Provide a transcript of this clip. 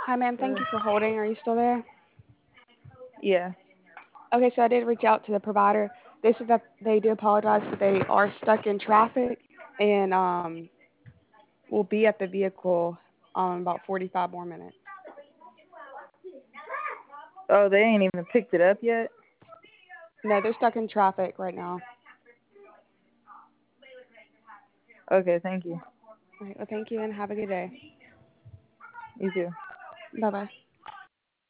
Hi, ma'am. Thank you for holding. Are you still there? Yeah. Okay, so I did reach out to the provider. They said that they do apologize, but they are stuck in traffic and will be at the vehicle about 45 more minutes. Oh, they ain't even picked it up yet? No, they're stuck in traffic right now. Okay, thank you. All right, well, thank you and have a good day. You too. Bye bye.